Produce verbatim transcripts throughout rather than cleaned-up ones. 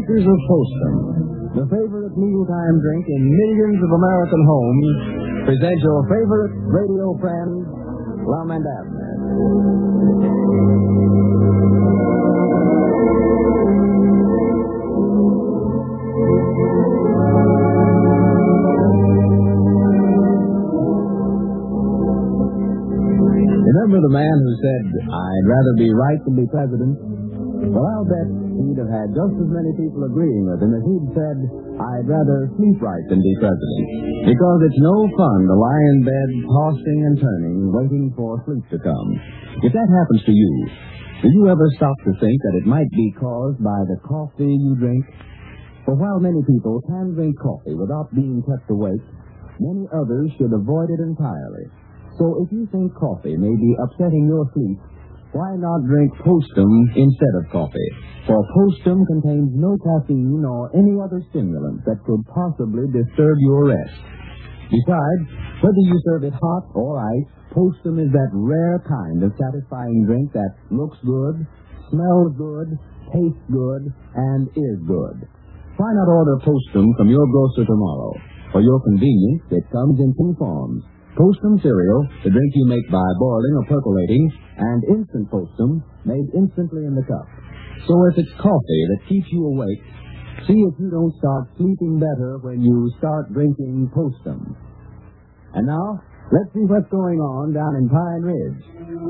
makers of Postum, the favorite mealtime drink in millions of American homes, present your favorite radio friend, Lum and Abner. Remember the man who said, "I'd rather be right than be president"? Well, I'll bet he'd have had just as many people agreeing with him if he'd said, "I'd rather sleep right than be president." Because it's no fun to lie in bed tossing and turning, waiting for sleep to come. If that happens to you, do you ever stop to think that it might be caused by the coffee you drink? For while many people can drink coffee without being kept awake, many others should avoid it entirely. So if you think coffee may be upsetting your sleep, why not drink Postum instead of coffee? For Postum contains no caffeine or any other stimulant that could possibly disturb your rest. Besides, whether you serve it hot or ice, Postum is that rare kind of satisfying drink that looks good, smells good, tastes good, and is good. Why not order Postum from your grocer tomorrow? For your convenience, it comes in two forms. Postum cereal, the drink you make by boiling or percolating, and instant Postum, made instantly in the cup. So if it's coffee that keeps you awake, see if you don't start sleeping better when you start drinking Postum. And now, let's see what's going on down in Pine Ridge.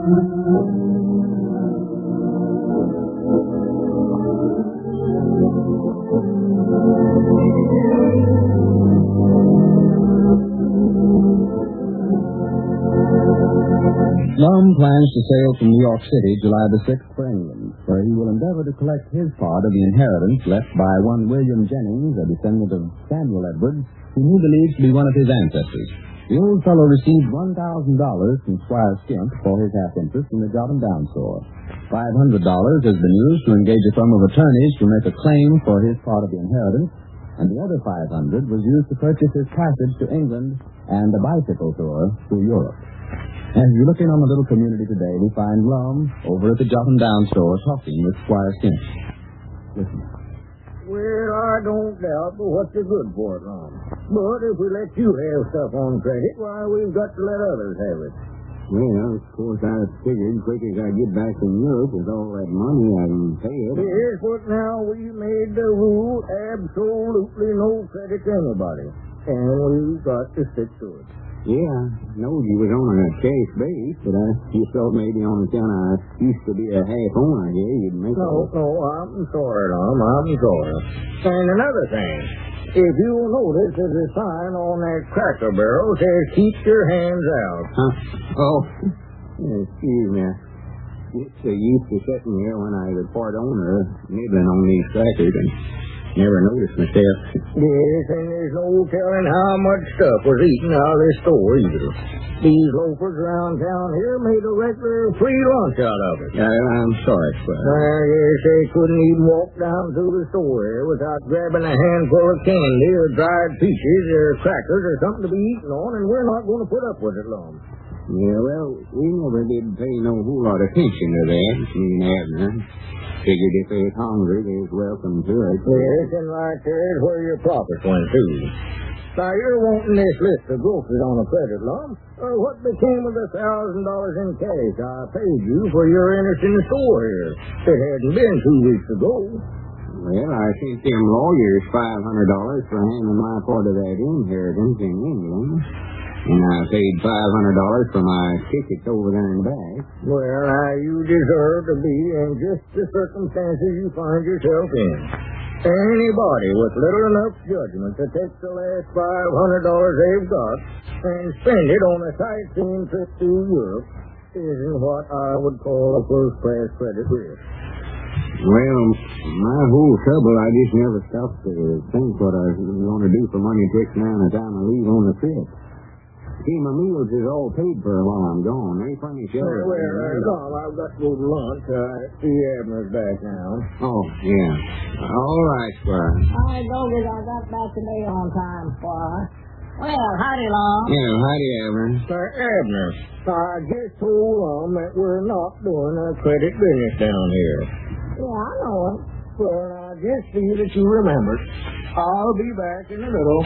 Lum plans to sail from New York City July the sixth for England, where he will endeavor to collect his part of the inheritance left by one William Jennings, a descendant of Samuel Edwards, whom he believes to be one of his ancestors. The old fellow received one thousand dollars from Squire Skimp for his half-interest in the Jot 'em Down store. five hundred dollars has been used to engage a firm of attorneys to make a claim for his part of the inheritance, and the other five hundred dollars was used to purchase his passage to England and a bicycle tour through Europe. As you look in on the little community today, we find Lum over at the Jot 'em Down store talking with Squire Skimp. Listen. Well, I don't doubt but what you're good for it, Lum. But if we let you have stuff on credit, why, we've got to let others have it. Well, of course, I figured quick as I get back from Europe with all that money I can pay it. Here's what now we made the rule, absolutely no credit to anybody. And we've got to stick to it. Yeah, I knowed you was on a cash base, but I just thought maybe on account I used to be a half owner here, you'd make No, it. no, I'm sorry, Lum, I'm sorry. And another thing, if you'll notice, there's a sign on that cracker barrel that says, "Keep your hands out." Huh? Oh, excuse me. It's so used to sitting here when I was a part owner, nibbling on these crackers, and never noticed myself. Yes, and there's no telling how much stuff was eaten out of this store either. These loafers around town here made a regular free lunch out of it. Uh, I'm sorry, Squire. Well, yes, they couldn't even walk down through the store here without grabbing a handful of candy or dried peaches or crackers or something to be eaten on, and we're not going to put up with it long. Yeah, well, we never did pay no whole lot of attention to that, me and Abner. Figured if they was hungry, they was welcome to it. Yes, and right there is where your profits went to. Now, you're wanting this list of groceries on a credit, Lum. Uh, what became of the thousand dollars in cash I paid you for your interest in the store here? It hadn't been two weeks ago. Well, I sent them lawyers five hundred dollars for handling my part of that inheritance in England. And I paid five hundred dollars for my tickets over there in the back. Well, now, you deserve to be in just the circumstances you find yourself in. Anybody with little enough judgment to take the last five hundred dollars they've got and spend it on a sightseeing trip to Europe isn't what I would call a first-class credit risk. Well, my whole trouble, I just never stopped to think what I was going to do for money takes now and the time I leave on the trip. See, my meals is all paid for while I'm gone. They furnish everything. Well, well, Tom, I've got to go to lunch. Uh, see Abner's back now. Oh, yeah. All right, Squire. I told you I got back today on time, Squire. Well, howdy, Lum. Yeah, howdy, Abner. Sir Abner, I just told Lum that we're not doing a credit business down here. Yeah, I know it. Well, now, just see that you remembered. I'll be back in a little.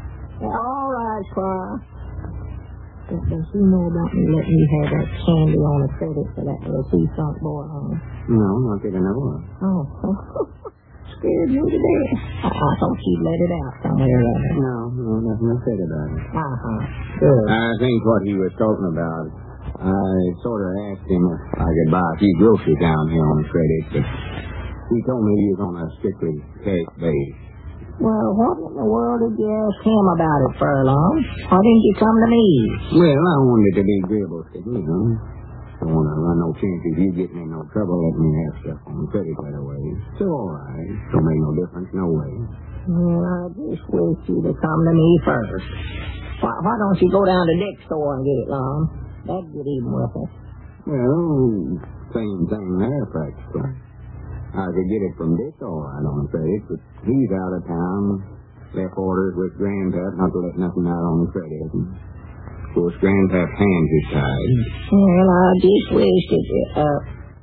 All right, Squire. But does he know about me letting you have that candy on a credit for that little sea-sunk boy, huh? No, not that I know of. Oh, scared you to death. I, I thought you'd let it out somewhere or other. No, no, nothing said about it. Uh-huh. Good. I think what he was talking about, I sort of asked him if I could buy a few groceries down here on credit, but he told me he was on a strictly cash base. Well, what in the world did you ask him about it, Furlong? Why didn't you come to me? Well, I wanted to be agreeable to him. Don't want to run no chances you getting in no trouble letting me have stuff on credit that way. So, all right. Don't make no difference, no way. Well, I just wish you'd have come to me first. Why, why don't you go down to Dick's store and get it, Lon? That'd get even with us. Well, same thing there, practically. I could get it from Dick all right on credit, but he's out of town. Left orders with Grandpap not to let nothing out on credit. Of course, Grandpap's hands is tied. Well, I just wish that, uh,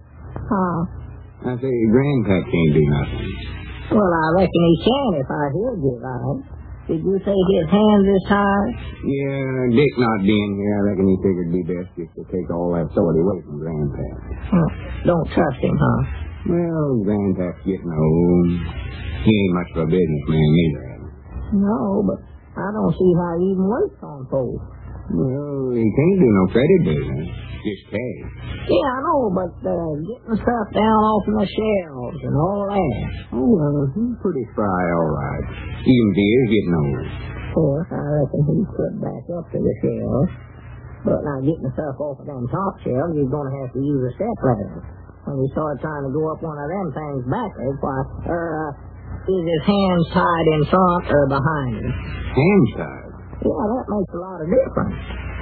huh? I say, Grandpap can't do nothing. Well, I reckon he can if I heard you right. Did you say his hands is tied? Yeah, Dick not being here, I reckon he figured it'd be best just to take all that authority away from Grandpap. Huh. Don't trust him, huh? Well, Grandpap's getting old. He ain't much of a businessman either. No, but I don't see how he even waits on folks. Well, he can't do no credit business. Just cash. Yeah, I know, but uh, getting stuff down off the shelves and all that. Oh, well, he's pretty spry, all right. Even if he is getting old. Of course, I reckon he's put back up to the shelves. But now getting stuff off of them top shelves, he's going to have to use a step ladder. When he started trying to go up one of them things backwards, why, er, uh, is his hands tied in front or behind him? Hands tied? Yeah, that makes a lot of difference.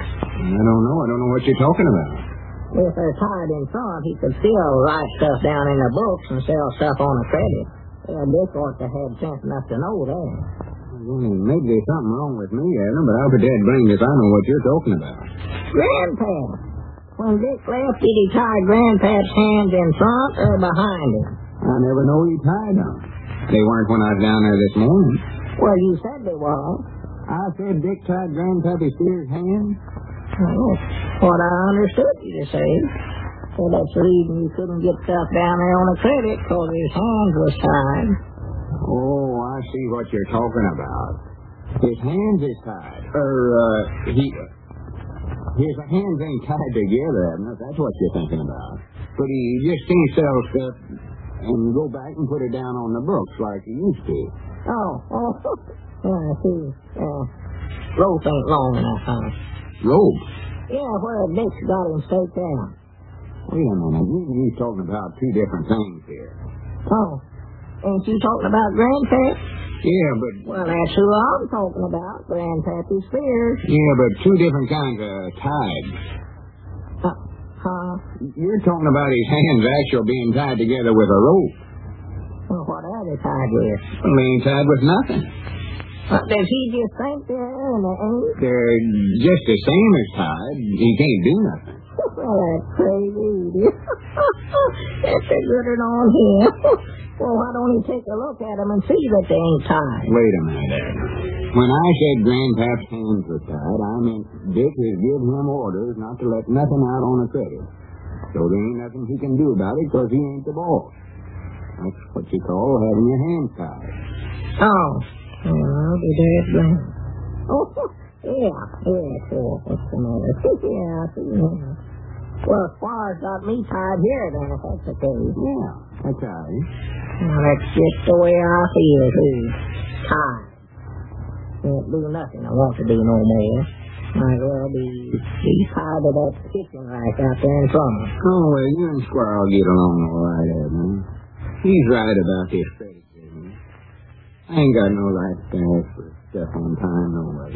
I don't know. I don't know what you're talking about. If they're tied in front, he could still write stuff down in the books and sell stuff on a credit. Yeah, Dick ought to have sense enough to know that. Well, maybe there's something wrong with me, Adam, but I'll be dead blamed if I know what you're talking about. Grandpap. When Dick left, did he tie Grandpap's hands in front or behind him? I never know he tied them. They weren't when I was down there this morning. Well, you said they were. I said Dick tied Grandpappy Spears' hands. Oh, what I understood you to say. So that's the reason you couldn't get stuff down there on the credit, because his hands was tied. Oh, I see what you're talking about. His hands is tied. Or, uh, he... His hands ain't tied together, Abner. That's what you're thinking about. But he just can't sell stuff and go back and put it down on the books like he used to. Oh, oh. Yeah, I see. Uh, rope ain't long enough, huh? Rope? Yeah, where Dick's got him staked out. Wait a minute. You, you're talking about two different things here. Oh. Ain't you talking about Grandpap? Yeah, but... Well, that's who I'm talking about, Grandpappy Spears. Yeah, but two different kinds of ties. Uh, huh? You're talking about his hands actually being tied together with a rope. Well, what are they tied with? Well, they ain't tied with nothing. Uh, does he just think they're in the ain't? They're just the same as tied. He can't do nothing. Well, that's crazy, idiot. That's a good one on him. Well, why don't he take a look at them and see that they ain't tied? Wait a minute, Ed. When I said Grandpap's hands were tied, I meant Dick has given him orders not to let nothing out on the credit. So there ain't nothing he can do about it because he ain't the boss. That's what you call having your hands tied. Oh. Well, I'll be dead blind. Oh, yeah. Yeah, sure. What's the matter? Yeah, I see. Yeah. Well, Squire's got me tied here, then, if that's the case. Yeah, that's right. Well, that's just the way I feel, too. Tied. Can't do nothing I want to do no more. Might well be, be tied to that kitchen rack out there in front of me. Oh, well, you and Squire will get along all right, Edmund. He's right about this credit business. I ain't got no right to ask for stuff on time, no way.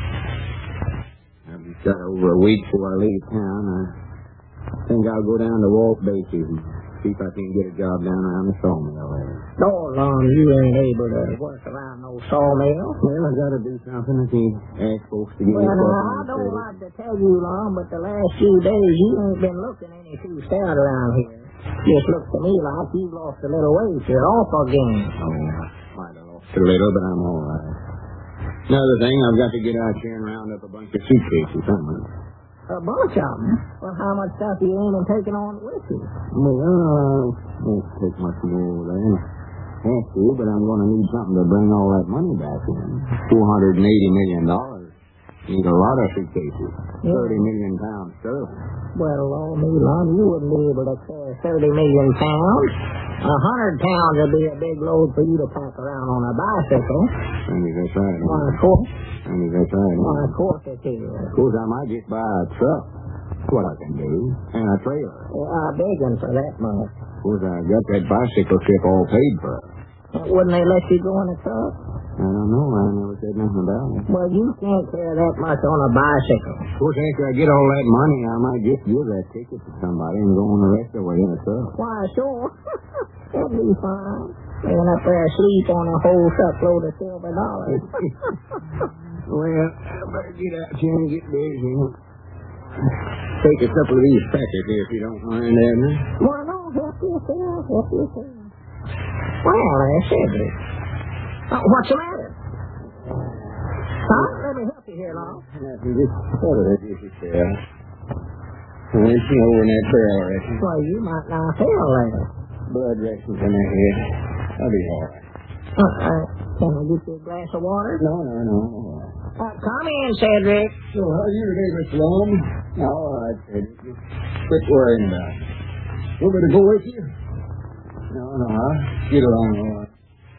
I've just got over a week before I leave town. I think I'll go down to Walt Baker's and see if I can get a job down around the sawmill there. No, Lon, you ain't able to work around no sawmill. Well, I gotta do something if he asks folks to give Well, me now, something. I don't like to tell you, Lon, but the last few days you ain't been looking any too stout around here. Just looks to me like you've lost a little weight. You're awful again. Oh, might have lost a little, but I'm all right. Another thing, I've got to get out here and round up a bunch of suitcases somewhere. A bunch of them? Well, how much stuff you ain't been taking on with you? Well, I won't take much more over there. Have to, but I'm going to need something to bring all that money back in. Four hundred and eighty million dollars. Need a lot of suitcases. Yeah. Thirty million pounds sterling. Well, Lord, me, Lon, you wouldn't be able to carry thirty million pounds. A hundred pounds would be a big load for you to pack around on a bicycle. Maybe that's right. Why, of course. Maybe that's right. Why, of course it is. Of course, I might just buy a truck. That's what I can do. And a trailer. Well, I'm begging for that much. Of course, I got that bicycle trip all paid for. Wouldn't they let you go in a truck? I don't know. I never said nothing about it. Well, you can't carry that much on a bicycle. Of course, after I get all that money, I might just give that ticket to somebody and go on the rest of the way in a truck. Why, sure. That'd be fine. Laying up there asleep on a whole truckload of silver dollars. Well, I better get out here and get busy. Take a couple of these packets here if you don't mind, Edna. Well, no, help yourself, help yourself. Well, there's Cedric. Oh, what's the matter? Huh? Let me help you here, Long. Nothing, just sort of it, just there. And then she over in that barrel, I reckon. Well, you might not feel later. Blood rushes in her head. I'll be all right. Uh, uh, can I get you a glass of water? No, no, no. Uh, come in, Cedric. So, how are you today, Mister Long? All right, Cedric. Just quit worrying about it. Want me to go with you? No, no, I'll get along all right.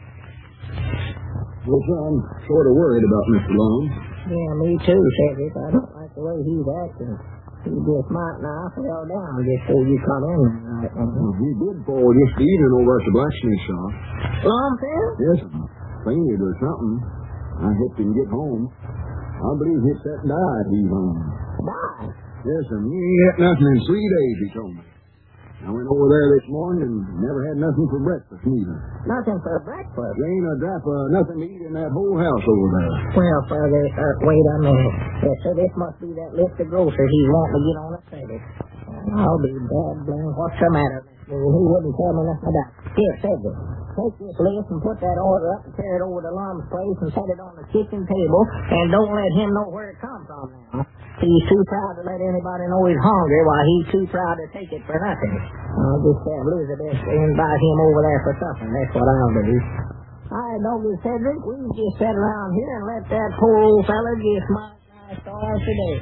Well, sir, I'm sort of worried about Mister Long. Yeah, me too, Cedric. I don't like the way he's acting. He just might now fell down just so you come in right now. Well, he did fall just evening over at the blacksmith shop. Long fell? Yes, fainted or something. I helped him get home. I believe he sat and died, he's home. Died? Yes, sir. He ain't had nothing in three days, he told me. I went over there this morning and never had nothing for breakfast neither. Nothing for breakfast? There ain't a drop of nothing to eat in that whole house over there. Well, Father, uh, wait a minute. Yes, sir, this must be that list of grocers he's wanting to get on a credit. I'll be bad, blame. What's the matter, Miss Moon? He wouldn't tell me nothing about it. Here, Cedric, take this list and put that order up and carry it over to Lum's place and set it on the kitchen table, and don't let him know where it comes from now. He's too proud to let anybody know he's hungry, while he's too proud to take it for nothing. I'll just have Elizabeth invite him over there for supper. That's what I'll do. All right, don't be Cedric. We can just sit around here and let that poor old fella just might die starve today.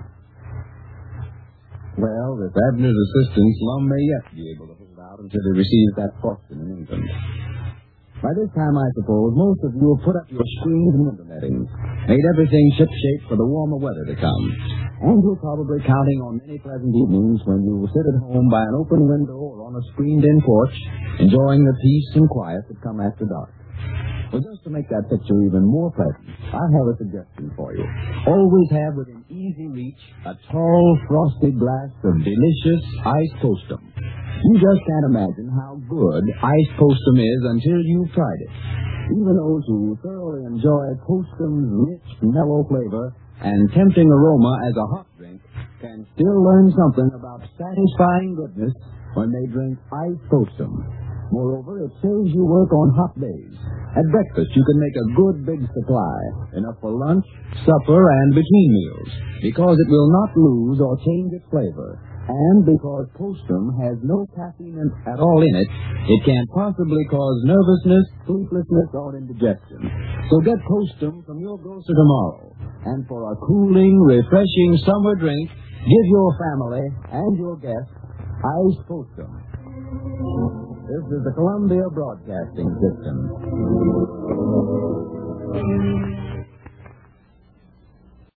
Well, with Abner's assistance, Lum may yet be able to hold out until he receives that fortune in England. By this time, I suppose, most of you have put up your screens and window nettings, made everything ship-shape for the warmer weather to come. And you're probably counting on many pleasant evenings when you will sit at home by an open window or on a screened-in porch, enjoying the peace and quiet that come after dark. Well, just to make that picture even more pleasant, I have a suggestion for you. Always have within easy reach a tall, frosty glass of delicious iced Postum. You just can't imagine how good iced Postum is until you've tried it. Even those who thoroughly enjoy Postum's rich, mellow flavor and tempting aroma as a hot drink can still learn something about satisfying goodness when they drink iced Postum. Moreover, it saves you work on hot days. At breakfast, you can make a good big supply, enough for lunch, supper, and between meals, because it will not lose or change its flavor. And because Postum has no caffeine at all in it, it can't possibly cause nervousness, sleeplessness, or indigestion. So get Postum from your grocer tomorrow. And for a cooling, refreshing summer drink, give your family and your guests iced Postum. This is the Columbia Broadcasting System.